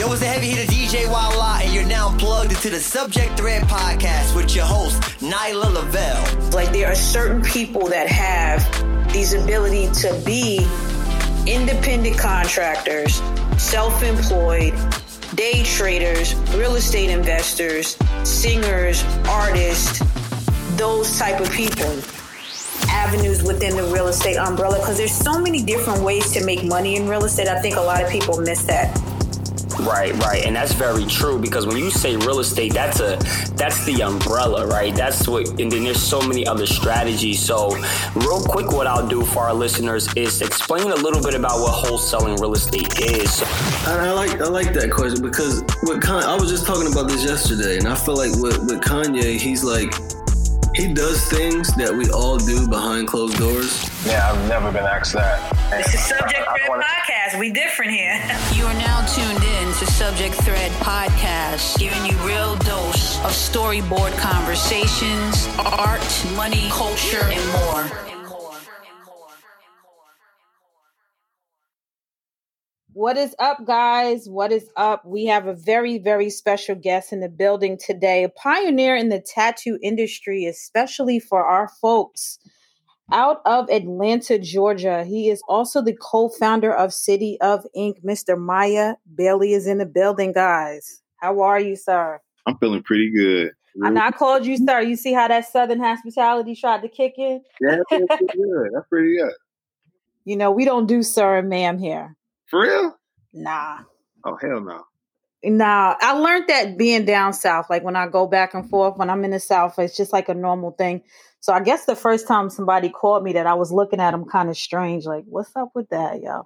Yo, it's the heavy hitter DJ Walla, and you're now plugged into the Subject Thread podcast with your host, Nyla Lavelle. Like, there are certain people that have these ability to be independent contractors, self-employed, day traders, real estate investors, singers, artists, those type of people. Avenues within the real estate umbrella, because there's so many different ways to make money in real estate. I think a lot of people miss that. Right. And that's very true, because when you say real estate, that's the umbrella, right? That's what, and then there's so many other strategies. So real quick, what I'll do for our listeners is explain a little bit about what wholesaling real estate is. I like that question, because I was just talking about this yesterday, and I feel like with Kanye, he's like, he does things that we all do behind closed doors. Yeah, I've never been asked that. It's a Subject Thread podcast. We different here. You are now tuned in to Subject Thread podcast, giving you real dose of storyboard conversations, art, money, culture, and more. What is up, guys? What is up? We have a very, very special guest in the building today, a pioneer in the tattoo industry, especially for our folks out of Atlanta, Georgia. He is also the co-founder of City of Ink. Mr. Maya Bailey is in the building, guys. How are you, sir? I'm feeling pretty good. And I called you, sir. You see how that Southern hospitality tried to kick in? Yeah, that's pretty good. That's pretty good. You know, we don't do sir and ma'am here. For real? Nah. Oh, hell no. Nah, I learned that being down south, like when I go back and forth, when I'm in the south, it's just like a normal thing. So I guess the first time somebody called me that, I was looking at them kind of strange, like, what's up with that, yo?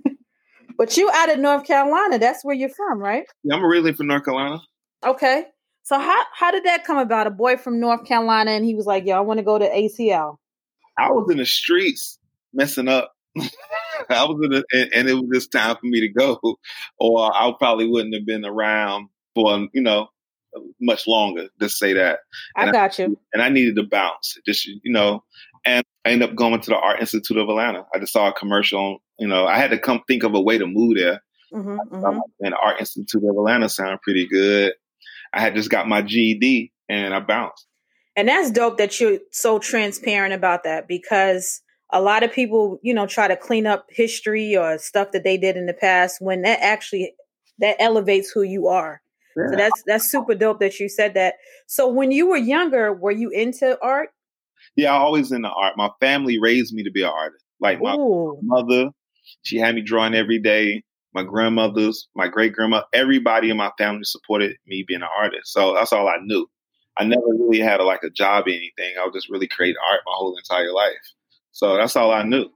But you out of North Carolina, that's where you're from, right? Yeah, I'm originally from North Carolina. Okay. So how did that come about? A boy from North Carolina, and he was like, yo, I want to go to ACL. I was in the streets messing up. I was and it was just time for me to go, or I probably wouldn't have been around for, much longer. Just say that. I got you. And I needed to bounce, and I ended up going to the Art Institute of Atlanta. I just saw a commercial, I had to come think of a way to move there. And the Art Institute of Atlanta sounded pretty good. I had just got my GED and I bounced. And that's dope that you're so transparent about that, because a lot of people, try to clean up history or stuff that they did in the past, when that elevates who you are. Yeah. So that's super dope that you said that. So when you were younger, were you into art? Yeah, I always into art. My family raised me to be an artist. Like my mother, she had me drawing every day. My grandmothers, my great grandma, everybody in my family supported me being an artist. So that's all I knew. I never really had a job or anything. I would just really create art my whole entire life. So that's all I knew.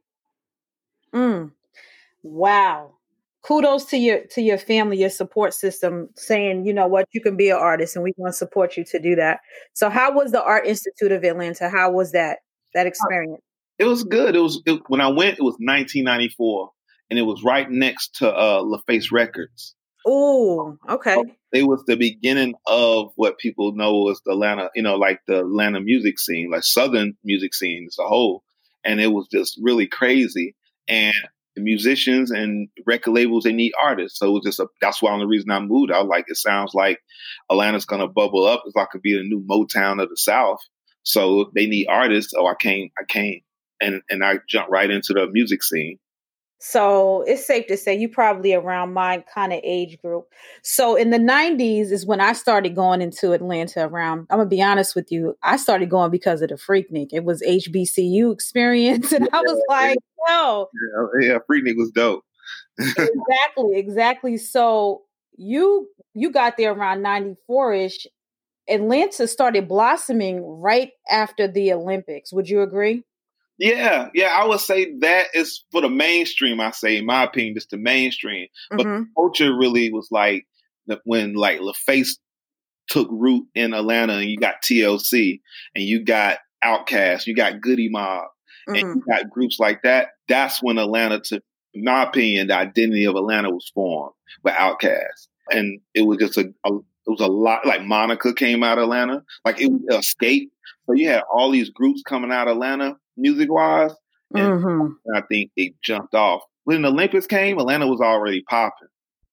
Wow. Kudos to your family, your support system, saying, you know what, you can be an artist and we want to support you to do that. So how was the Art Institute of Atlanta? How was that experience? It was good. When I went, it was 1994, and it was right next to LaFace Records. Oh, okay. So it was the beginning of what people know as the Atlanta, the Atlanta music scene, like Southern music scene as a whole. And it was just really crazy. And the musicians and record labels, they need artists. So it was that's why the reason I moved. I was like, it sounds like Atlanta's going to bubble up. It's like it could be the new Motown of the South. So they need artists. So I came. And I jumped right into the music scene. So it's safe to say you probably around my kind of age group. So in the 90s is when I started going into Atlanta I'm going to be honest with you. I started going because of the Freaknik. It was HBCU experience. And I was like, yo. Yeah, Freaknik was dope. Exactly. So you got there around 94-ish. Atlanta started blossoming right after the Olympics. Would you agree? Yeah, I would say that is for the mainstream. I say, in my opinion, just the mainstream. But the culture really was when LaFace took root in Atlanta, and you got TLC, and you got Outkast, you got Goody Mob, and you got groups like that. That's when Atlanta took, in my opinion, the identity of Atlanta was formed with Outkast, and it was just it was a lot. Like Monica came out of Atlanta, like it was Escape. So you had all these groups coming out of Atlanta, music-wise, and I think they jumped off. When the Olympics came, Atlanta was already popping.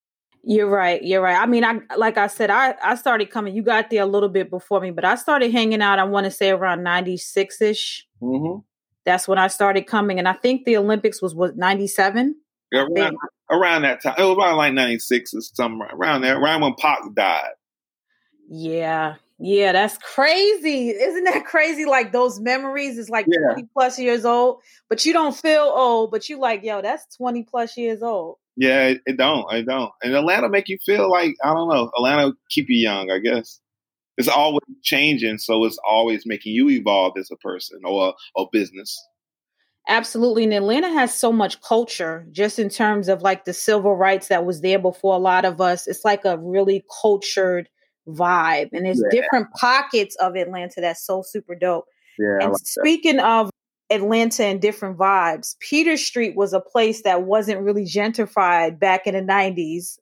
You're right. I mean, like I said, I started coming. You got there a little bit before me, but I started hanging out, I want to say around 96-ish. Mm-hmm. That's when I started coming. And I think the Olympics was 97? Yeah, around that time. It was around like 96 or something, around there, around when Pac died. Yeah, that's crazy. Isn't that crazy? Like those memories is like 20 plus years old, but you don't feel old, but you like, yo, that's 20 plus years old. Yeah, it don't. And Atlanta make you feel like, I don't know, Atlanta keep you young, I guess. It's always changing, so it's always making you evolve as a person or business. Absolutely. And Atlanta has so much culture just in terms of like the civil rights that was there before a lot of us. It's like a really cultured vibe. And there's different pockets of Atlanta that's so super dope. Yeah. And speaking of Atlanta and different vibes, Peter Street was a place that wasn't really gentrified back in the 90s.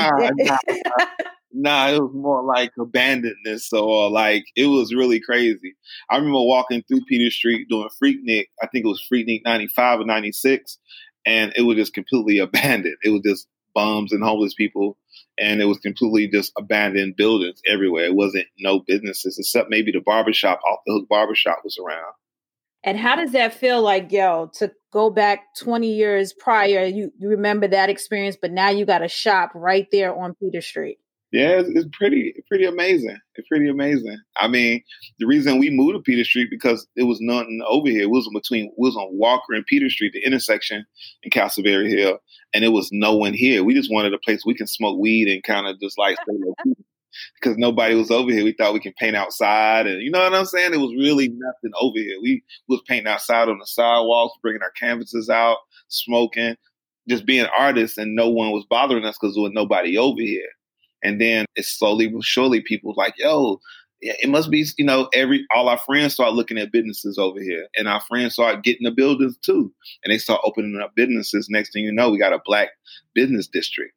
Nah, it was more like abandonedness. So like it was really crazy. I remember walking through Peter Street doing Freaknik. I think it was Freaknik 95 or 96. And it was just completely abandoned. It was just bums and homeless people. And it was completely just abandoned buildings everywhere. It wasn't no businesses except maybe the barbershop, Off the Hook barbershop was around. And how does that feel like, yo, to go back 20 years prior, you remember that experience, but now you got a shop right there on Peter Street? Yeah, it's pretty amazing. It's pretty amazing. I mean, the reason we moved to Peter Street because it was nothing over here. It was on Walker and Peter Street, the intersection in Castleberry Hill, and it was no one here. We just wanted a place we can smoke weed and kind of just like stay low key because nobody was over here. We thought we could paint outside, and you know what I'm saying? It was really nothing over here. We was painting outside on the sidewalks, bringing our canvases out, smoking, just being artists, and no one was bothering us because there was nobody over here. And then it's slowly but surely people like, yo, it must be, all our friends start looking at businesses over here. And our friends start getting the buildings too. And they start opening up businesses. Next thing you know, we got a black business district.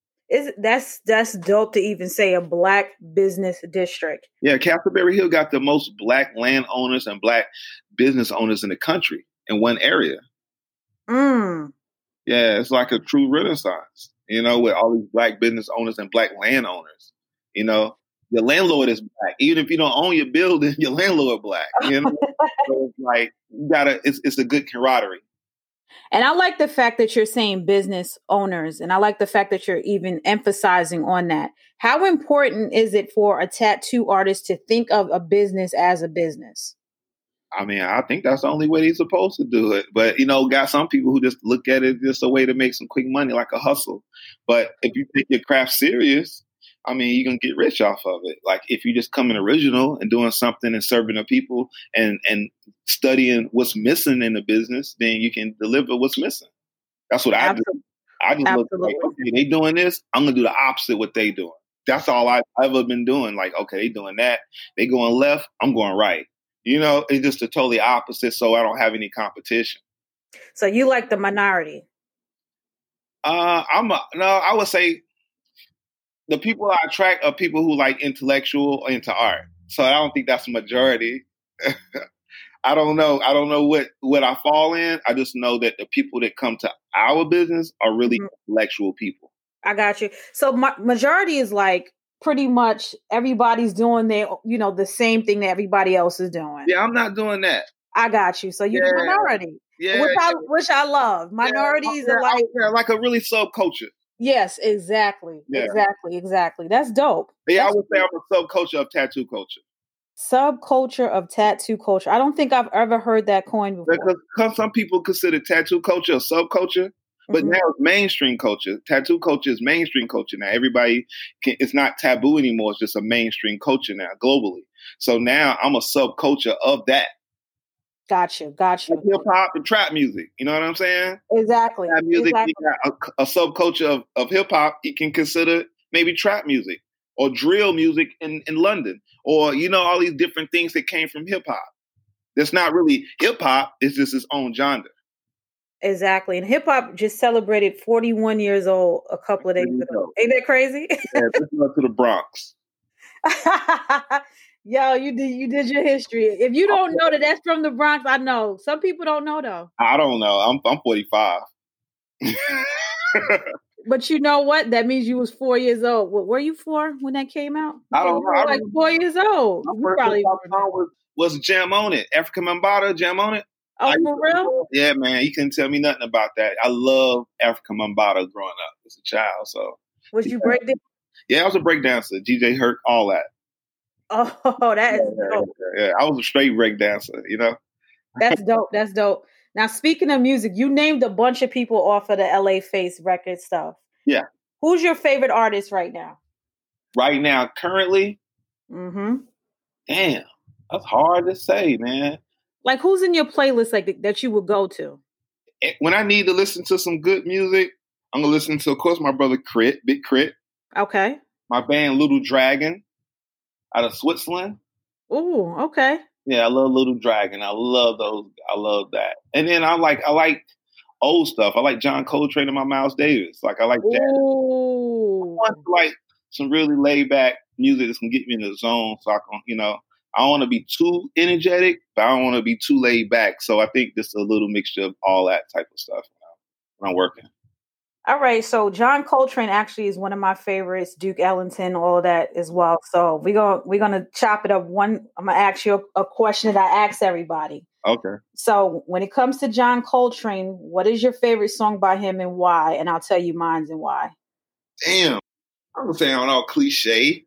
That's dope to even say a black business district. Yeah, Castleberry Hill got the most black landowners and black business owners in the country in one area. Mm. Yeah, it's like a true renaissance. With all these black business owners and black landowners, your landlord is black. Even if you don't own your building, your landlord black, So it's like, it's a good camaraderie. And I like the fact that you're saying business owners, and I like the fact that you're even emphasizing on that. How important is it for a tattoo artist to think of a business as a business? I mean, I think that's the only way they're supposed to do it. But, got some people who just look at it just a way to make some quick money, like a hustle. But if you take your craft serious, I mean, you're going to get rich off of it. Like if you just come in original and doing something and serving the people and studying what's missing in the business, then you can deliver what's missing. That's what I do. I just look like, okay, they doing this. I'm going to do the opposite of what they doing. That's all I've ever been doing. Like, okay, they doing that. They going left. I'm going right. It's just the totally opposite, so I don't have any competition. So you like the minority? I would say the people I attract are people who like intellectual or into art. So I don't think that's a majority. I don't know what I fall in. I just know that the people that come to our business are really intellectual people. I got you. So majority is like, pretty much everybody's doing the same thing that everybody else is doing. Yeah, I'm not doing that. I got you. So you're the minority. Yeah. Which I love. Minorities are like a really subculture. Yes, exactly. Yeah. Exactly. That's dope. Yeah, I would say I'm a subculture of tattoo culture. Subculture of tattoo culture. I don't think I've ever heard that coin before. Because some people consider tattoo culture a subculture. But now it's mainstream culture. Tattoo culture is mainstream culture now. Everybody it's not taboo anymore. It's just a mainstream culture now globally. So now I'm a subculture of that. Got you. Like hip hop and trap music. You know what I'm saying? Exactly. Trap music, you got a subculture of hip hop. You can consider maybe trap music or drill music in London or, all these different things that came from hip hop. That's not really hip hop. It's just its own genre. Exactly. And hip hop just celebrated 41 years old a couple of days ago. Ain't that crazy? Yeah, let's go to the Bronx. Yo, you did your history. If you don't know that's from the Bronx, I know. Some people don't know though. I don't know. I'm 45. But you know what? That means you was 4 years old. What were you 4 when that came out? I don't know. You were like 4 years old. My You first probably hip-hop song was Jam On It. Africa Mambata, Jam On It. Oh, for real? Yeah, man. You couldn't tell me nothing about that. I love Africa Mambata growing up as a child. So was you breakdancing? Yeah, I was a breakdancer. GJ Herc, all that. Oh, that is dope. Yeah, I was a straight breakdancer, you know? That's dope. That's dope. Now, speaking of music, you named a bunch of people off of the LA Face record stuff. Yeah. Who's your favorite artist right now? Right now, currently? Mm-hmm. Damn, that's hard to say, man. Like, who's in your playlist like that you would go to? When I need to listen to some good music, I'm going to listen to, of course, my brother Crit, Big Crit. Okay. My band Little Dragon out of Switzerland. Ooh, okay. Yeah, I love Little Dragon. I love those. I love that. And then I like old stuff. I like John Coltrane and my Miles Davis. Like I like jazz. Ooh. I want like some really laid back music that's gonna get me in the zone. So I can, I don't want to be too energetic, but I don't want to be too laid back. So I think this is a little mixture of all that type of stuff when I'm working. All right, so John Coltrane actually is one of my favorites. Duke Ellington, all of that as well. So we're gonna chop it up. I'm gonna ask you a question that I ask everybody. Okay. So when it comes to John Coltrane, what is your favorite song by him and why? And I'll tell you mine and why. Damn, I'm gonna sound all cliche.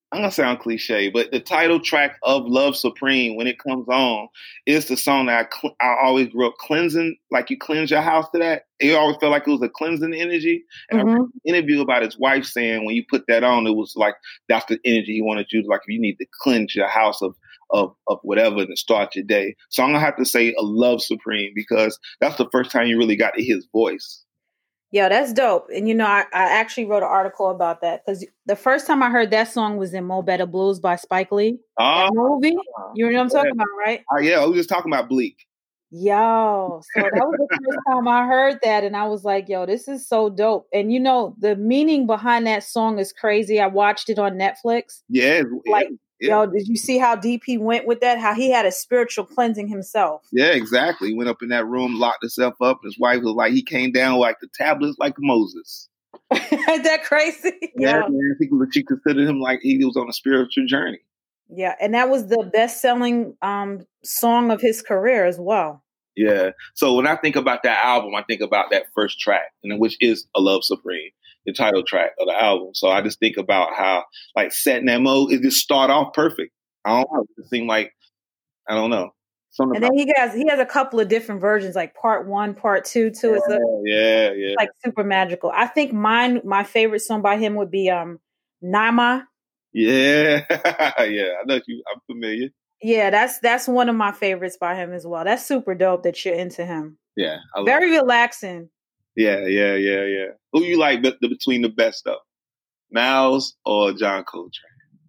But the title track of Love Supreme, when it comes on, is the song that I always grew up cleansing. Like you cleanse your house to that. It always felt like it was a cleansing energy. And I read an interview about his wife saying when you put that on, it was like that's the energy he wanted you to, like if you need to cleanse your house of whatever and start your day. So I'm gonna have to say a Love Supreme because that's the first time you really got to hear his voice. Yeah, that's dope. And, I actually wrote an article about that because the first time I heard that song was in Mo Better Blues by Spike Lee. That movie. You know what I'm talking about, right? Yeah, we was just talking about Bleak. Yo, so that was the first time I heard that. And I was like, yo, this is so dope. And, the meaning behind that song is crazy. I watched it on Netflix. Yeah. Yo, did you see how deep he went with that? How he had a spiritual cleansing himself. Yeah, exactly. He went up in that room, locked himself up. His wife was like, he came down like the tablets like Moses. Is that crazy? Yeah, man. She considered him like he was on a spiritual journey. Yeah, and that was the best-selling song of his career as well. Yeah. So when I think about that album, I think about that first track, which is A Love Supreme, the title track of the album. So I just think about how, like, setting that mode, it just start off perfect. I don't know. It seemed like, I don't know. And then he has a couple of different versions, like part 1, part 2, too. It's like super magical. I think my favorite song by him would be Nama. Yeah. Yeah. I know I'm familiar. Yeah, that's one of my favorites by him as well. That's super dope that you're into him. Yeah. Very relaxing. Yeah. Who you like between the best though? Miles or John Coltrane?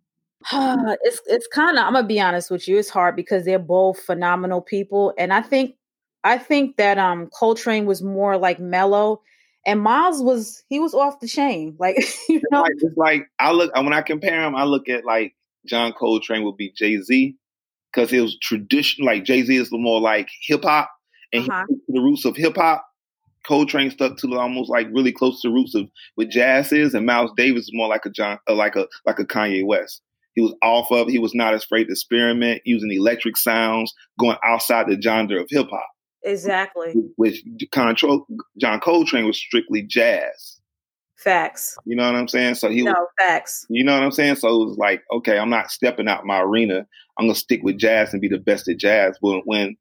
It's kind of, I'm gonna be honest with you, it's hard because they're both phenomenal people, and I think that Coltrane was more like mellow, and Miles was off the chain. Like it's like when I compare him, I look at like John Coltrane would be Jay-Z because it was traditional. Like Jay-Z is more like hip hop, and he stuck to the roots of hip hop. Coltrane stuck to almost like really close to the roots of what jazz is, and Miles Davis is more like a Kanye West. He was not afraid to experiment using electric sounds, going outside the genre of hip hop. Exactly. Which John Coltrane was strictly jazz. Facts. You know what I'm saying? So facts. You know what I'm saying? So it was like, okay, I'm not stepping out my arena. I'm gonna stick with jazz and be the best at jazz. When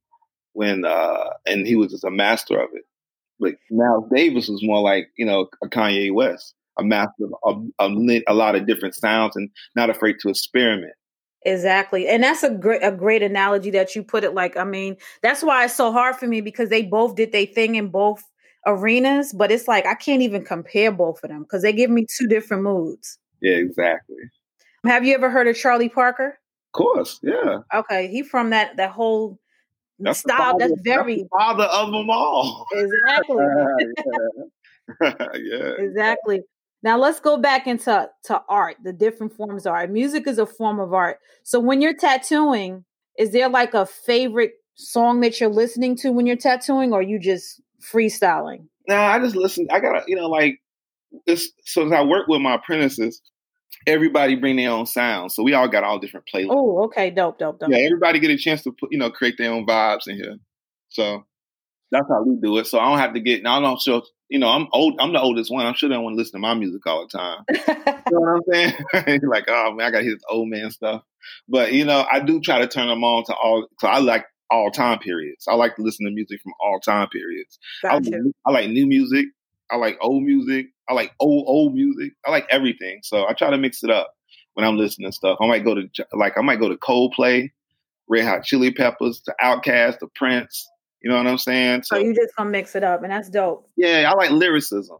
and he was just a master of it. But Miles Davis was more like, a Kanye West. A master of a lot of different sounds and not afraid to experiment. Exactly. And that's a great analogy that you put it. Like, I mean, that's why it's so hard for me because they both did their thing in both arenas, but it's like, I can't even compare both of them because they give me two different moods. Yeah, exactly. Have you ever heard of Charlie Parker? Of course. Yeah. Okay. He from that whole style. That's the father of them all. Exactly. Yeah. Exactly. Now let's go back into art, the different forms of art. Music is a form of art. So when you're tattooing, is there like a favorite song that you're listening to when you're tattooing, or are you just freestyling? Nah, I just listen. I gotta, so as I work with my apprentices, everybody bring their own sound. So we all got all different playlists. Oh, okay. Dope. Yeah, everybody get a chance to put, create their own vibes in here. So that's how we do it. So I don't have to get, now I'm sure, I'm old. I'm the oldest one. I'm sure they don't want to listen to my music all the time. You know what I'm saying? Like, oh man, I got to hear this old man stuff. But, I do try to turn them on to all, so I like all time periods. I like to listen to music from all time periods. Gotcha. I like new music. I like old music. I like old music. I like everything. So I try to mix it up when I'm listening to stuff. I might go to Coldplay, Red Hot Chili Peppers, to Outkast, to Prince. You know what I'm saying? So you just gonna mix it up, and that's dope. Yeah, I like lyricism.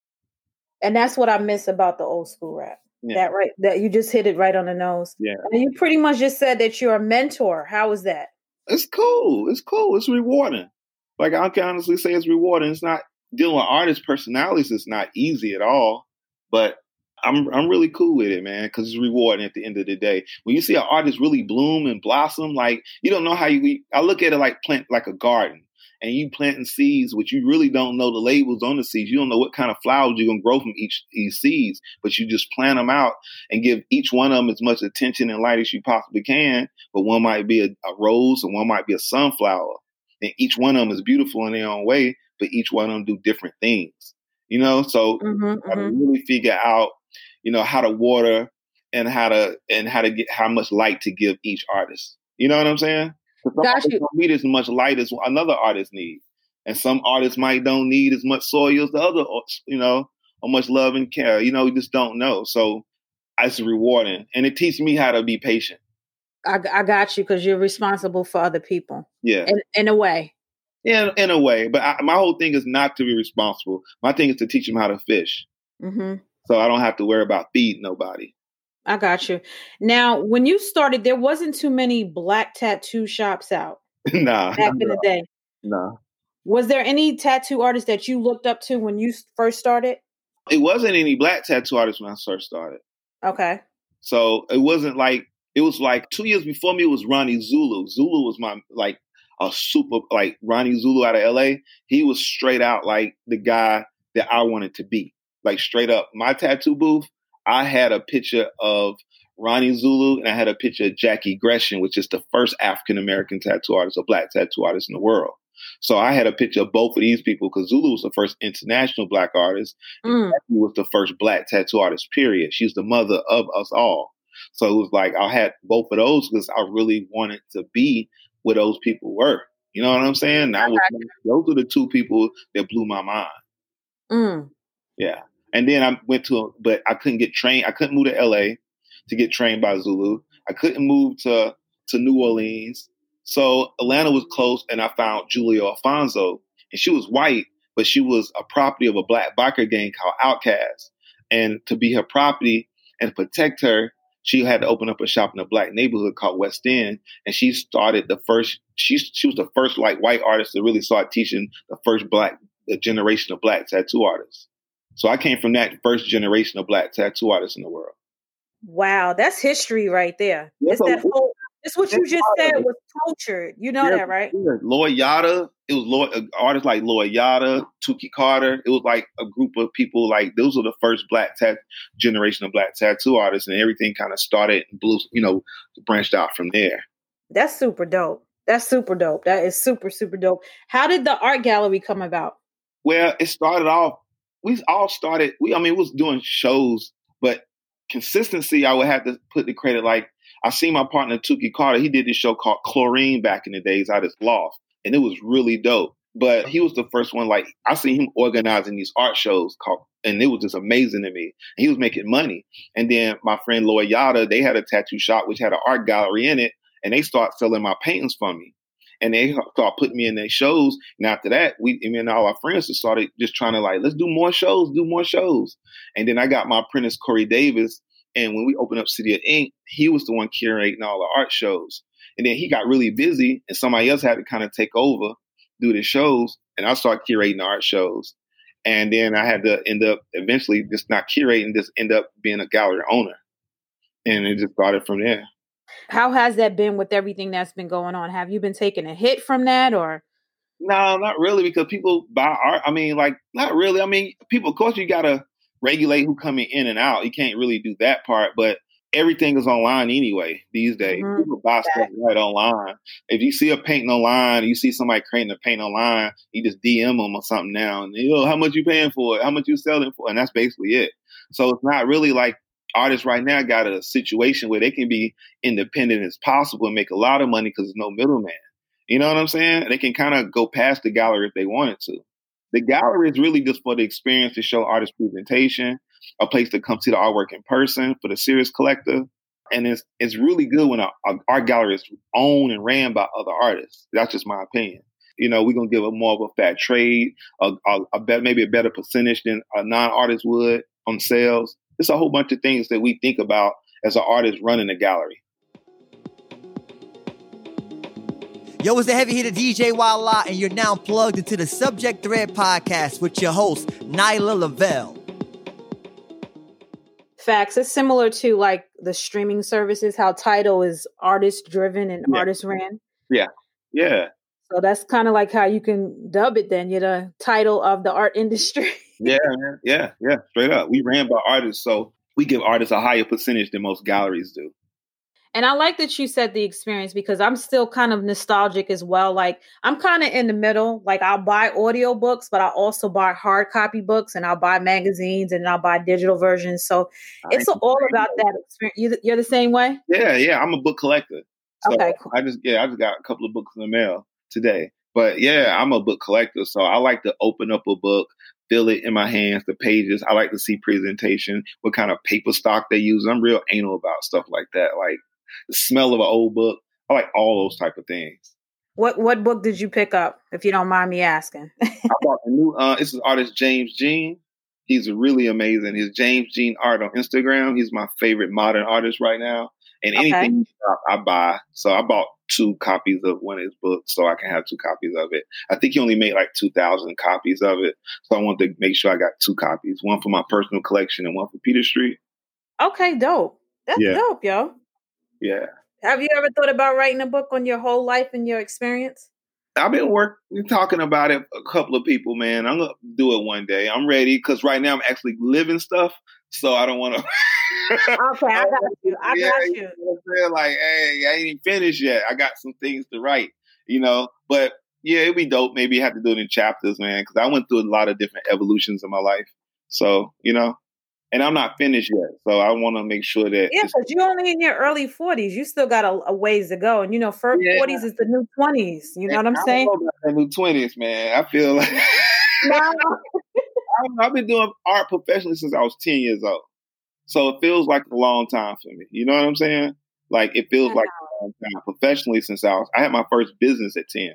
And that's what I miss about the old school rap. Yeah. That you just hit it right on the nose. Yeah. And you pretty much just said that you're a mentor. How was that? It's cool. It's rewarding. Like, I can honestly say it's rewarding. It's not dealing with artist personalities. It's not easy at all, but I'm really cool with it, man, because it's rewarding at the end of the day. When you see an artist really bloom and blossom, like, you don't know how I look at it like plant like a garden, and you planting seeds, which you really don't know the labels on the seeds. You don't know what kind of flowers you're gonna grow from each seeds, but you just plant them out and give each one of them as much attention and light as you possibly can. But one might be a rose, and one might be a sunflower, and each one of them is beautiful in their own way, but each one of them do different things. So I really figure out, how to water and how to get how much light to give each artist. You know what I'm saying? Got you. Don't need as much light as another artist needs, and some artists might don't need as much soil as the other, or much love and care. You just don't know. So it's rewarding, and it teaches me how to be patient. I got you, because you're responsible for other people. Yeah, in a way. Yeah, in a way. But my whole thing is not to be responsible. My thing is to teach them how to fish. Mm-hmm. So I don't have to worry about feeding nobody. I got you. Now, when you started, there wasn't too many black tattoo shops out. Nah. Back in the day. Nah. Was there any tattoo artists that you looked up to when you first started? It wasn't any black tattoo artists when I first started. Okay. So it was like 2 years before me was Ronnie Zulu. Zulu was my, a super, Ronnie Zulu out of LA. He was straight out like the guy that I wanted to be. Like, straight up. My tattoo booth, I had a picture of Ronnie Zulu, and I had a picture of Jackie Gresham, which is the first African-American tattoo artist, or black tattoo artist in the world. So I had a picture of both of these people, because Zulu was the first international black artist. And Jackie was the first black tattoo artist, period. She's the mother of us all. So it was like, I had both of those because I really wanted to be where those people were. You know what I'm saying? Those are the two people that blew my mind. Yeah. And then I went but I couldn't get trained. I couldn't move to LA to get trained by Zulu. I couldn't move to New Orleans. So Atlanta was close, and I found Julia Alfonso, and she was white, but she was a property of a black biker gang called Outkast. And to be her property and to protect her, she had to open up a shop in a black neighborhood called West End. And she started she was the first white artist to really start teaching the generation of black tattoo artists. So I came from that first generation of black tattoo artists in the world. Wow, that's history right there. Yeah, it's what you just said was cultured. You know that, right? Yeah. Lloyd Yada. It was artists like Lloyd Yada, Tookie Carter. It was like a group of people, those were the first generation of black tattoo artists, and everything kind of started and blew, branched out from there. That's super dope. That is super, super dope. How did the art gallery come about? Well, it started off, we was doing shows, but consistency, I would have to put the credit, I seen my partner Tookie Carter. He did this show called Chlorine back in the days out of his loft, and it was really dope. But he was the first one, I seen him organizing these art shows and it was just amazing to me. And he was making money. And then my friend Lloyd Yada, they had a tattoo shop which had an art gallery in it, and they started selling my paintings for me. And they started putting me in their shows. And after that, me and all our friends just started just trying to let's do more shows. And then I got my apprentice, Corey Davis. And when we opened up City of Ink, he was the one curating all the art shows. And then he got really busy, and somebody else had to kind of take over, do the shows. And I started curating the art shows. And then I had to end up eventually just not curating, just end up being a gallery owner. And it just started from there. How has that been with everything that's been going on? Have you been taking a hit from that, or? No, not really, because people buy art. Not really. People, of course, you gotta regulate who coming in and out. You can't really do that part, but everything is online anyway these days. Mm-hmm. People buy stuff right online. If you see a painting online, you see somebody creating a paint online, you just DM them or something now, and how much you paying for it? How much you selling for? And that's basically it. So it's not really like artists right now got a situation where they can be independent as possible and make a lot of money because there's no middleman. You know what I'm saying? They can kind of go past the gallery if they wanted to. The gallery is really just for the experience to show artist presentation, a place to come see the artwork in person for the serious collector. And it's really good when our art gallery is owned and ran by other artists. That's just my opinion. We're going to give it more of a fair trade, maybe a better percentage than a non-artist would on sales. It's a whole bunch of things that we think about as an artist running a gallery. Yo, it's the heavy hitter DJ Wildlife, and you're now plugged into the Subject Thread podcast with your host, Nyla Lavelle. Facts. It's similar to like the streaming services, how Tidal is artist driven and artist ran. Yeah. Yeah. So that's kind of like how you can dub it then. You're the title of the art industry. Yeah, man. Yeah. Straight up. We ran by artists, so we give artists a higher percentage than most galleries do. And I like that you said the experience because I'm still kind of nostalgic as well. Like I'm kind of in the middle. Like I'll buy audiobooks, but I'll also buy hard copy books and I'll buy magazines and I'll buy digital versions. So it's all about that experience. You're the same way? Yeah. I'm a book collector. So okay, cool. I just got a couple of books in the mail today. But yeah, I'm a book collector. So I like to open up a book, feel it in my hands, the pages. I like to see presentation, what kind of paper stock they use. I'm real anal about stuff like that. Like the smell of an old book. I like all those type of things. What book did you pick up, if you don't mind me asking? I bought a new, this is artist James Jean. He's really amazing. His James Jean art on Instagram. He's my favorite modern artist right now. And anything I buy. So I bought 2 copies of one of his books so I can have 2 copies of it. I think he only made like 2,000 copies of it. So I wanted to make sure I got 2 copies. One for my personal collection and one for Peter Street. Okay, dope. That's dope, yo. Yeah. Have you ever thought about writing a book on your whole life and your experience? I've been talking about it. A couple of people, man. I'm going to do it one day. I'm ready because right now I'm actually living stuff. So I don't want to. Okay, I got you. I got you. You know what I'm saying? Like, hey, I ain't even finished yet. I got some things to write, But yeah, it'd be dope. Maybe you have to do it in chapters, man, because I went through a lot of different evolutions in my life. So, and I'm not finished yet. So I want to make sure that. Yeah, because you're only in your early 40s. You still got a ways to go. And, 40s is the new 20s. You know what I'm saying? I don't know about the new 20s, man. I feel like. I've been doing art professionally since I was 10 years old. So it feels like a long time for me. You know what I'm saying? Like it feels like a long time professionally since I had my first business at 10.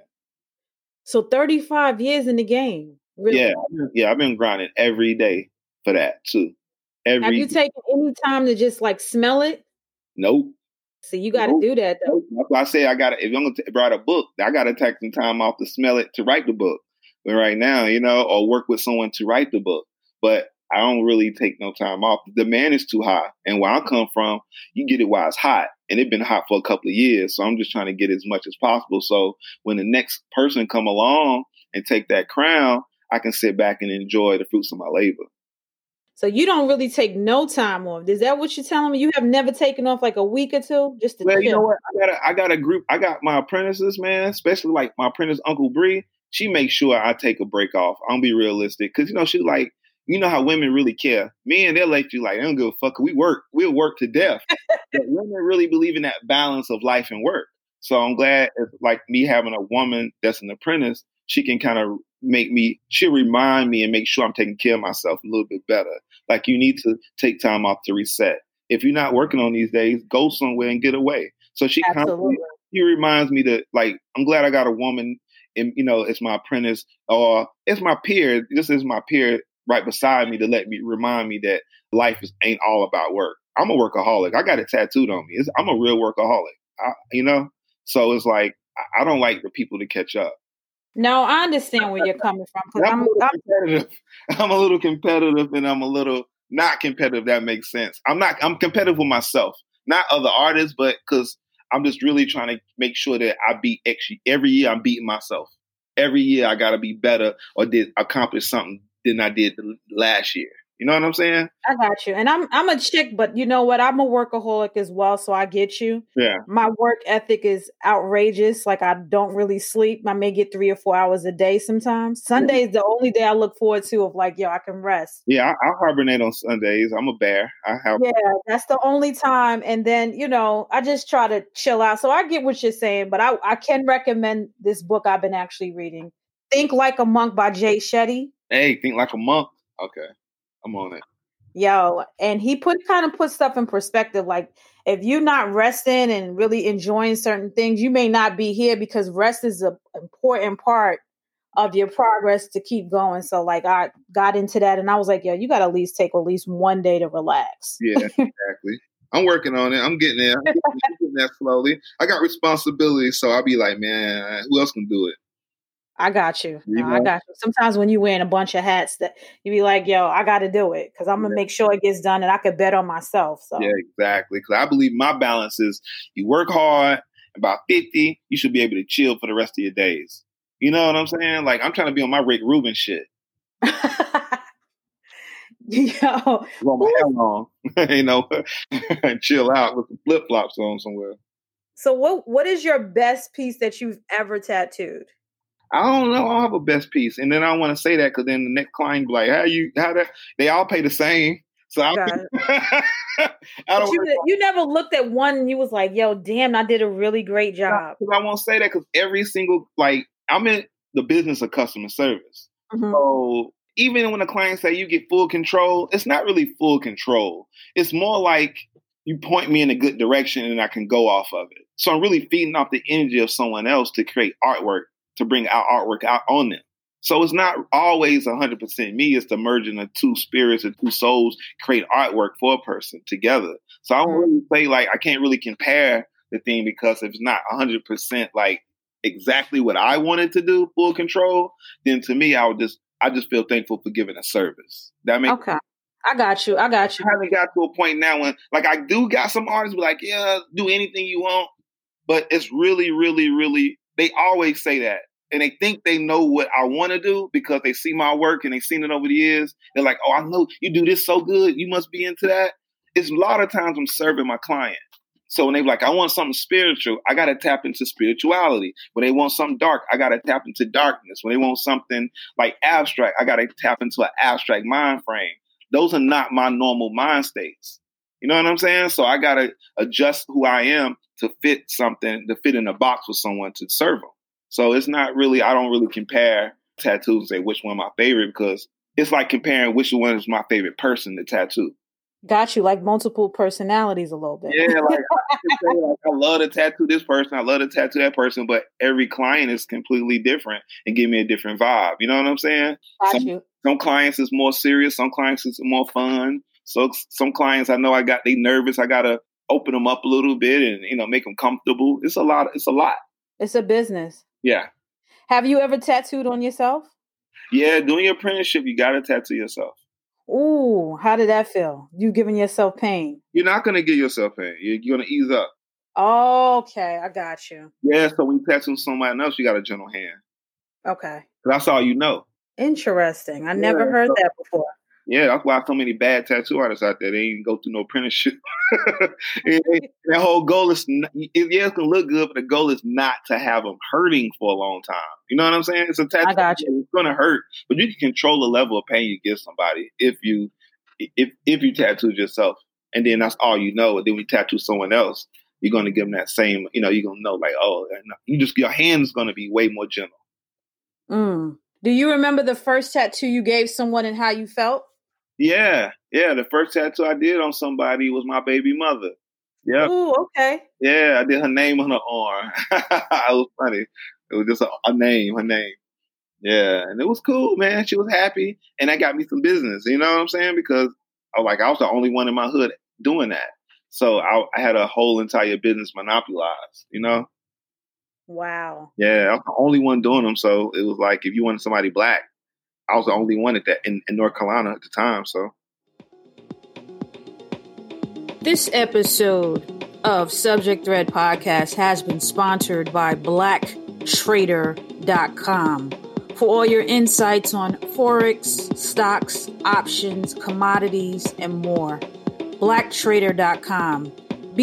So 35 years in the game. Really? Yeah. I've been grinding every day for that too. Have you taken any time to just like smell it? Nope. So you got to do that though. That's why I say if I'm going to write a book, I got to take some time off to smell it to write the book. But right now, or work with someone to write the book. But I don't really take no time off. The demand is too high. And where I come from, you get it while it's hot. And it's been hot for a couple of years. So I'm just trying to get as much as possible. So when the next person come along and take that crown, I can sit back and enjoy the fruits of my labor. So you don't really take no time off. Is that what you're telling me? You have never taken off like a week or two? Just to chill? You know what? I got a group. I got my apprentices, man, especially like my apprentice, Uncle Bree. She makes sure I take a break off. I'm be realistic. Because, she's like, how women really care. Men, they'll let you like, I don't give a fuck. We'll work to death. But women really believe in that balance of life and work. So I'm glad it's like me having a woman that's an apprentice, she can kind of she'll remind me and make sure I'm taking care of myself a little bit better. Like you need to take time off to reset. If you're not working on these days, go somewhere and get away. So she reminds me that like, I'm glad I got a woman and, it's my apprentice or it's my peer. This is my peer right beside me to remind me that life ain't all about work. I'm a workaholic. I got it tattooed on me. I'm a real workaholic, So it's like, I don't like the people to catch up. No, I understand where you're coming from. I'm competitive. I'm a little competitive and I'm a little not competitive. That makes sense. I'm competitive with myself, not other artists, but because I'm just really trying to make sure that I beat every year I'm beating myself. Every year I got to be better or did accomplish something than I did last year. You know what I'm saying? I got you. And I'm a chick, but you know what? I'm a workaholic as well, so I get you. Yeah. My work ethic is outrageous. Like, I don't really sleep. I may get 3 or 4 hours a day sometimes. Sunday is the only day I look forward to of like, yo, I can rest. Yeah, I hibernate on Sundays. I'm a bear. Yeah, that's the only time. And then, you know, I just try to chill out. So I get what you're saying, but I can recommend this book I've been actually reading. Think Like a Monk by Jay Shetty. Hey, Think Like a Monk. Okay. I'm on it. Yo, and he put stuff in perspective. Like, if you're not resting and really enjoying certain things, you may not be here, because rest is an important part of your progress to keep going. So like, I got into that, and I was like, yo, you got to at least take one day to relax. Yeah, exactly. I'm working on it. I'm getting there. I'm getting there slowly. I got responsibility, so I'll be like, man, who else can do it? I got you. I got you. Sometimes when you're wearing a bunch of hats, that you be like, yo, I got to do it, because I'm going to make sure it gets done, and I could bet on myself. So yeah, exactly. Because I believe my balance is, you work hard, about 50, you should be able to chill for the rest of your days. You know what I'm saying? Like, I'm trying to be on my Rick Rubin shit. Yo. On my hair long, you know, and chill out with the flip-flops on somewhere. So what is your best piece that you've ever tattooed? I don't know. I don't have a best piece. And then I don't want to say that, because then the next client be like, how that? They all pay the same. So I don't. You never looked at one and you was like, yo, damn, I did a really great job. I won't say that, because every single, like, I'm in the business of customer service. Mm-hmm. So even when the client say you get full control, it's not really full control. It's more like you point me in a good direction and I can go off of it. So I'm really feeding off the energy of someone else to create artwork, to bring our artwork out on them. So it's not always 100% me. It's the merging of two spirits and two souls create artwork for a person together. So I don't really say, like, I can't really compare the thing, because if it's not 100% like exactly what I wanted to do, full control, then to me, I just feel thankful for giving a service. That makes sense? I got you. I haven't got to a point now when, like, I do got some artists be like, yeah, do anything you want. But it's really, really, really, they always say that. And they think they know what I want to do because they see my work and they've seen it over the years. They're like, oh, I know you do this so good. You must be into that. It's a lot of times I'm serving my client. So when they're like, I want something spiritual, I got to tap into spirituality. When they want something dark, I got to tap into darkness. When they want something like abstract, I got to tap into an abstract mind frame. Those are not my normal mind states. You know what I'm saying? So I got to adjust who I am to fit something, to fit in a box with someone to serve them. So it's not really, I don't really compare tattoos and say which one my favorite, because it's like comparing which one is my favorite person to tattoo. Got you, like multiple personalities a little bit. Yeah, like I love to tattoo this person, I love to tattoo that person, but every client is completely different and give me a different vibe. You know what I'm saying? Got you. Some clients is more serious, some clients is more fun. So some clients I know they nervous, I gotta open them up a little bit and, you know, make them comfortable. It's a lot. It's a business. Yeah. Have you ever tattooed on yourself? Yeah, doing your apprenticeship, you got to tattoo yourself. Ooh, how did that feel? You giving yourself pain? You're not going to give yourself pain. You're going to ease up. Okay, I got you. Yeah, so when you tattoo somebody else, you got a gentle hand. Okay. That's all you know. Interesting. I never heard that before. Yeah, that's why so many bad tattoo artists out there, they ain't go through no apprenticeship. Their whole goal is, it's going to look good, but the goal is not to have them hurting for a long time. You know what I'm saying? It's a tattoo. I got you. It's going to hurt, but you can control the level of pain you give somebody if you tattooed yourself. And then that's all you know. And then we tattoo someone else, you're going to give them that same, you know, you're going to know like, oh, your hand is going to be way more gentle. Do you remember the first tattoo you gave someone and how you felt? Yeah. The first tattoo I did on somebody was my baby mother. Yeah. Ooh, okay. Yeah, I did her name on her arm. It was funny. It was just a name, her name. Yeah, and it was cool, man. She was happy, and that got me some business. You know what I'm saying? Because I was the only one in my hood doing that. So I had a whole entire business monopolized. You know? Wow. Yeah, I was the only one doing them. So it was like if you wanted somebody black, I was the only one at that in North Carolina at the time. So this episode of Subject Thread Podcast has been sponsored by BlackTrader.com. For all your insights on Forex, stocks, options, commodities, and more. Blacktrader.com.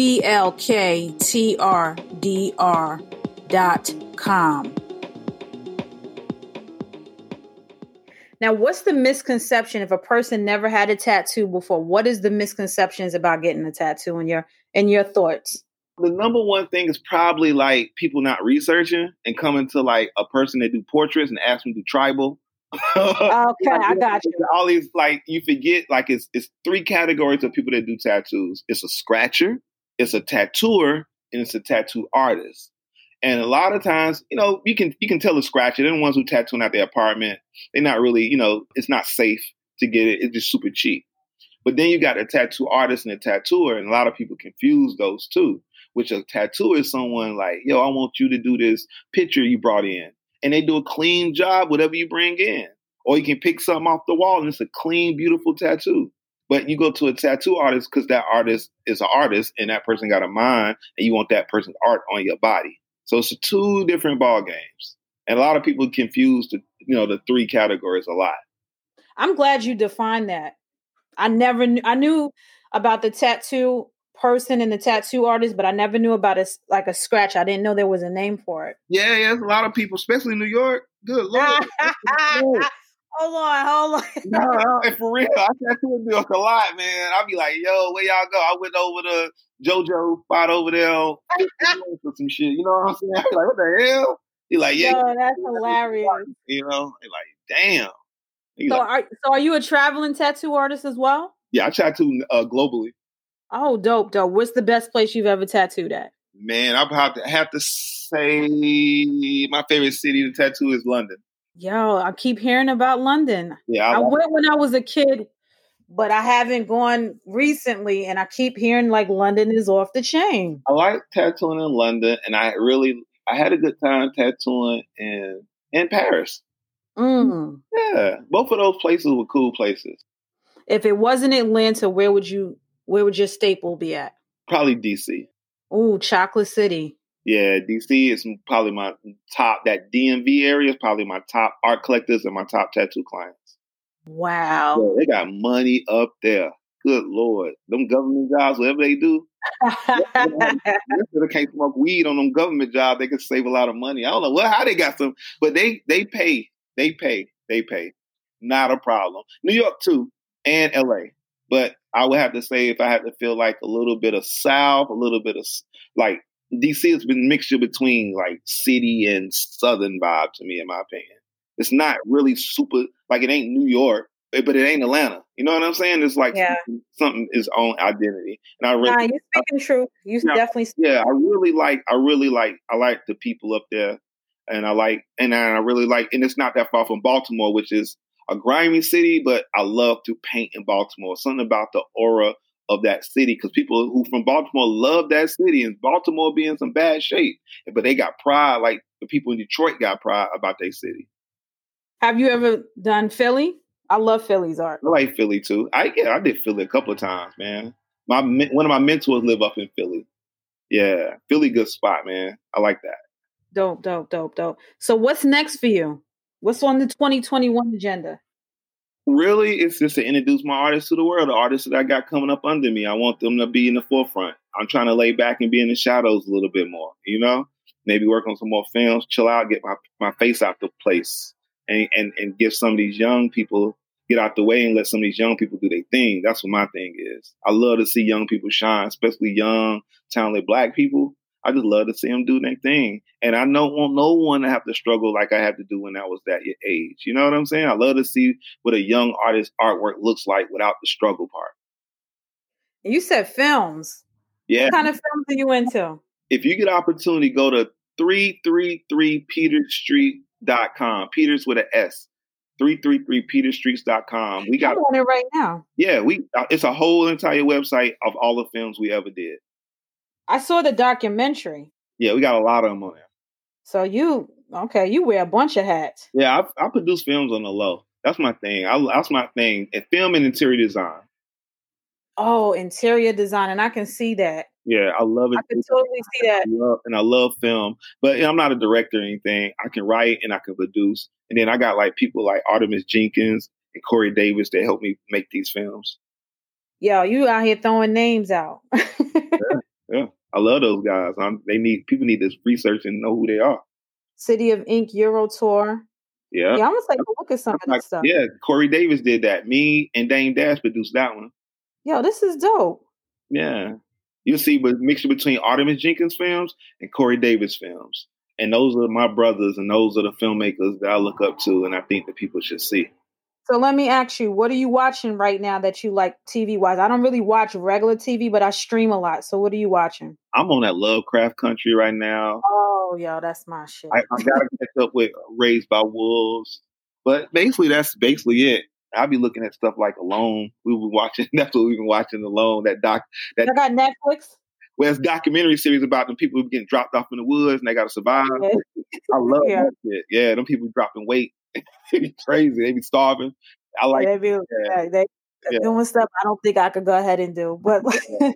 BLKTRDR.com. Now, what's the misconception if a person never had a tattoo before? What is the misconceptions about getting a tattoo in your thoughts? The number one thing is probably like people not researching and coming to like a person that do portraits and ask them to do tribal. Okay, I got you. All these, like, you forget, like, it's three categories of people that do tattoos. It's a scratcher, it's a tattooer, and it's a tattoo artist. And a lot of times, you know, you can tell a scratcher. They're the ones who tattooing out their apartment. They're not really, you know, it's not safe to get it. It's just super cheap. But then you got a tattoo artist and a tattooer, and a lot of people confuse those two. Which a tattooer is someone like, yo, I want you to do this picture you brought in. And they do a clean job, whatever you bring in. Or you can pick something off the wall and it's a clean, beautiful tattoo. But you go to a tattoo artist because that artist is an artist and that person got a mind and you want that person's art on your body. So it's two different ball games. And a lot of people confuse the three categories a lot. I'm glad you defined that. I knew about the tattoo person and the tattoo artist, but I never knew about a scratch. I didn't know there was a name for it. Yeah, there's a lot of people, especially in New York. Good Lord. Hold on. No, and for real, I tattoo in New York a lot, man. I'll be like, yo, where y'all go? I went over to JoJo spot over there for some shit. You know what I'm saying? I be like, what the hell? He's like, yeah. Yo, that's hilarious. You know, like, damn. So are you a traveling tattoo artist as well? Yeah, I tattoo globally. Oh, dope. What's the best place you've ever tattooed at? Man, I have to say my favorite city to tattoo is London. Yo, I keep hearing about London. Yeah, I went when I was a kid, but I haven't gone recently, and I keep hearing like London is off the chain. I like tattooing in London, and I had a good time tattooing in Paris. Yeah, both of those places were cool places. If it wasn't Atlanta, where would your staple be at? Probably DC. Ooh, Chocolate City. Yeah, DC is probably my top. That DMV area is probably my top art collectors and my top tattoo clients. Wow. Yeah, they got money up there. Good Lord. Them government jobs, whatever they do. They can't smoke weed on them government jobs. They can save a lot of money. I don't know how they got some, but they pay. They pay. Not a problem. New York too, and LA. But I would have to say, if I had to feel like a little bit of South, a little bit of like DC has been a mixture between like city and Southern vibe to me, in my opinion. It's not really super, like it ain't New York, but it ain't Atlanta. You know what I'm saying? It's like something its own identity. And you're speaking truth. You definitely. Yeah, I like the people up there. And I really like, and it's not that far from Baltimore, which is a grimy city, but I love to paint in Baltimore. Something about the aura of that city, because people who from Baltimore love that city, and Baltimore be in some bad shape, but they got pride, like the people in Detroit got pride about their city. Have you ever done Philly? I love Philly's art. I like Philly too. I did Philly a couple of times, man. One of my mentors live up in Philly. Yeah, Philly, good spot, man. I like that. Dope. So what's next for you? What's on the 2021 agenda? Really, it's just to introduce my artists to the world, the artists that I got coming up under me. I want them to be in the forefront. I'm trying to lay back and be in the shadows a little bit more, you know? Maybe work on some more films, chill out, get my face out the place, and give some of these young people, get out the way and let some of these young people do their thing. That's what my thing is. I love to see young people shine, especially young, talented Black people. I just love to see them do their thing. And I don't want no one to have to struggle like I had to do when I was that age. You know what I'm saying? I love to see what a young artist's artwork looks like without the struggle part. You said films. Yeah. What kind of films are you into? If you get an opportunity, go to 333peterstreet.com. Peters with an S. 333peterstreets.com. We got I'm on it right now. Yeah, it's a whole entire website of all the films we ever did. I saw the documentary. Yeah, we got a lot of them on there. So you wear a bunch of hats. Yeah, I produce films on the low. That's my thing. That's my thing. And film and interior design. Oh, interior design. And I can see that. Yeah, I love it. I can totally see that. I love film, but I'm not a director or anything. I can write and I can produce. And then I got like people like Artemis Jenkins and Corey Davis that help me make these films. Yo, you out here throwing names out. Yeah. I love those guys. People need to research and know who they are. City of Ink Euro Tour. Yeah. I'm gonna take a look at some of this stuff. Yeah, Corey Davis did that. Me and Dame Dash produced that one. Yo, this is dope. Yeah. You'll see a mixture between Artemis Jenkins films and Corey Davis films. And those are my brothers, and those are the filmmakers that I look up to and I think that people should see. So let me ask you, what are you watching right now that you like TV-wise? I don't really watch regular TV, but I stream a lot. So what are you watching? I'm on that Lovecraft Country right now. Oh, yo, that's my shit. I got to catch up with Raised by Wolves. But basically, that's basically it. I'll be looking at stuff like Alone. We were watching. That's what we've been watching, Alone. That I got Netflix. Well, it's a documentary series about them people who getting dropped off in the woods and they got to survive. Yeah. I love that shit. Yeah, them people dropping weight. They be crazy. They be starving. I like. They be doing stuff I don't think I could go ahead and do. But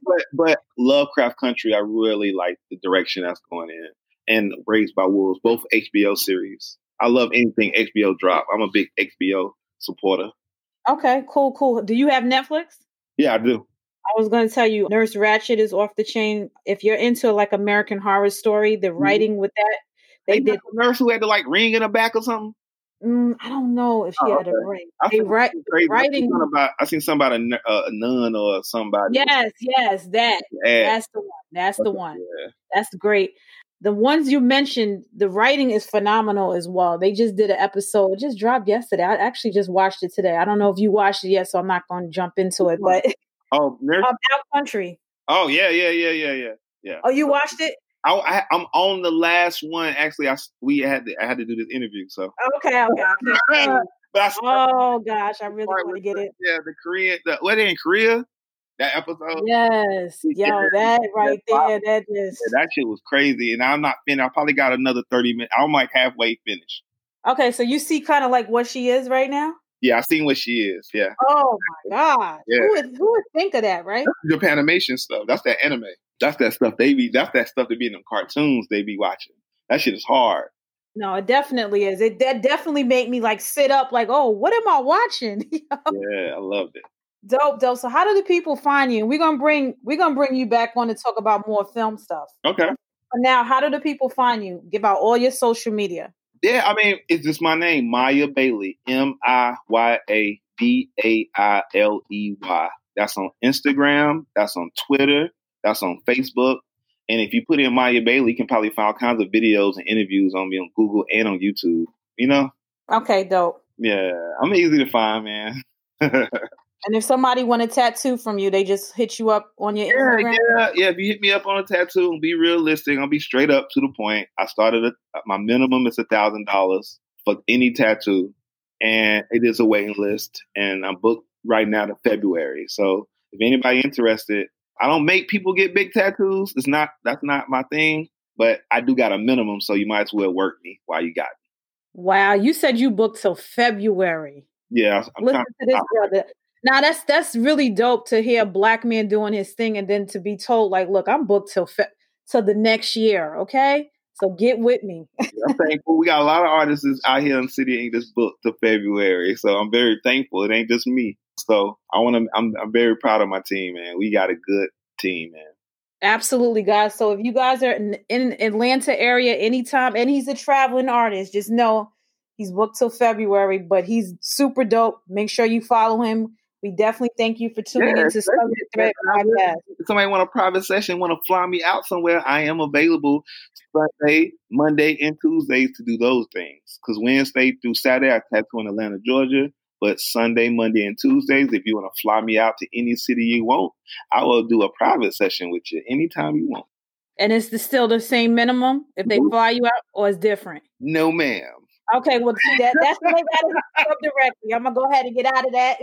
Lovecraft Country, I really like the direction that's going in. And Raised by Wolves, both HBO series. I love anything HBO drop. I'm a big HBO supporter. Okay, cool. Do you have Netflix? Yeah, I do. I was going to tell you, Nurse Ratched is off the chain. If you're into like American Horror Story, the writing with that, they did. A nurse who had to like ring in the back or something. I don't know if she had a ring. Writing. I seen somebody a nun or somebody. Yes, that. That's the one. That's the one. Yeah. That's great. The ones you mentioned, the writing is phenomenal as well. They just did an episode. It just dropped yesterday. I actually just watched it today. I don't know if you watched it yet, so I'm not going to jump into it. But Out Country. Oh yeah. Oh, you watched it? I'm on the last one. Actually, I had to do this interview. So okay. Oh gosh, I really want to get it. Yeah, the Korean. What in Korea? That episode. Yes, that right there. That is. Yeah, that shit was crazy, and I'm not finished. I probably got another 30 minutes. I'm like halfway finished. Okay, so you see kind of like what she is right now. Yeah, I seen what she is. Yeah. Oh my god. Yeah. Who would think of that, right? That's Japanimation stuff. That's that anime. That's that stuff That's that stuff that be in them cartoons they be watching. That shit is hard. No, it definitely is. That definitely made me like sit up, like, oh, what am I watching? Yeah, I loved it. Dope. So how do the people find you? We're gonna bring you back on to talk about more film stuff. Okay. But now, how do the people find you? Give out all your social media. Yeah, I mean, it's just my name, Maya Bailey, MIYA BAILEY. That's on Instagram. That's on Twitter. That's on Facebook. And if you put in Maya Bailey, you can probably find all kinds of videos and interviews on me on Google and on YouTube. You know? Okay, dope. Yeah, I'm easy to find, man. And if somebody want a tattoo from you, they just hit you up on your Instagram? Yeah. If you hit me up on a tattoo and be realistic, I'll be straight up to the point. I started my minimum is $1,000 for any tattoo, and it is a waiting list. And I'm booked right now to February. So if anybody interested, I don't make people get big tattoos. That's not my thing. But I do got a minimum, so you might as well work me while you got me. Wow, you said you booked till February. Yeah, listen to this, brother. Now that's really dope to hear a Black man doing his thing, and then to be told like, look, I'm booked till the next year. Okay, so get with me. I'm thankful. We got a lot of artists out here in the city English booked to February, so I'm very thankful. It ain't just me. So I'm very proud of my team, man. We got a good team, man. Absolutely, guys. So if you guys are in Atlanta area anytime, and he's a traveling artist, just know he's booked till February, but he's super dope. Make sure you follow him. We definitely thank you for tuning into Subject Thread Podcast. If somebody want a private session, want to fly me out somewhere, I am available Sunday, Monday, and Tuesdays to do those things. Because Wednesday through Saturday, I tattoo in Atlanta, Georgia. But Sunday, Monday, and Tuesdays, if you want to fly me out to any city you want, I will do a private session with you anytime you want. And it's still the same minimum if they fly you out, or it's different? No, ma'am. Okay, well, see, that's what they got to hit up directly. I'm going to go ahead and get out of that.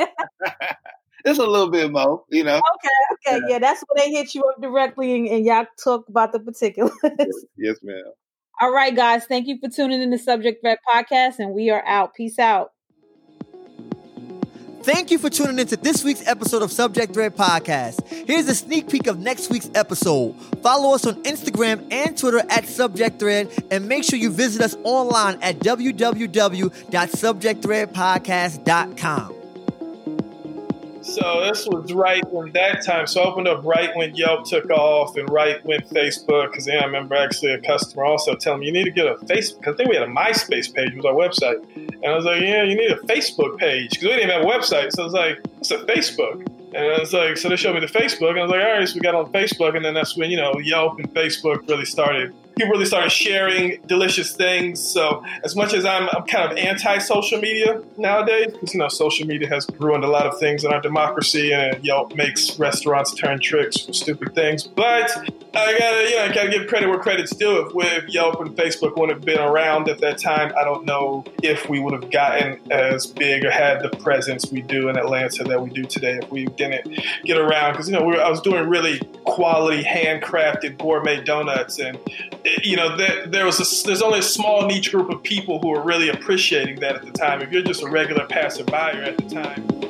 It's a little bit more, you know. Okay. Yeah, that's when they hit you up directly and y'all talk about the particulars. Yes, ma'am. All right, guys. Thank you for tuning in to Subject Thread Podcast, and we are out. Peace out. Thank you for tuning into this week's episode of Subject Thread Podcast. Here's a sneak peek of next week's episode. Follow us on Instagram and Twitter at Subject Thread, and make sure you visit us online at www.subjectthreadpodcast.com. So this was right when that time. So I opened up right when Yelp took off and right when Facebook, because then I remember actually a customer also telling me, you need to get a Facebook, because I think we had a MySpace page, was our website. And I was like, yeah, you need a Facebook page, because we didn't even have a website. So I was like, what's a Facebook? And I was like, so they showed me the Facebook, and I was like, all right, so we got on Facebook, and then that's when, Yelp and Facebook really started. People really started sharing delicious things. So as much as I'm kind of anti-social media nowadays, because, social media has ruined a lot of things in our democracy, and Yelp makes restaurants turn tricks for stupid things. But I gotta give credit where credit's due. If Yelp and Facebook wouldn't have been around at that time, I don't know if we would have gotten as big or had the presence we do in Atlanta that we do today if we didn't get around. Because, I was doing really quality, handcrafted gourmet donuts, and there's only a small niche group of people who are really appreciating that at the time. If you're just a regular passerby at the time.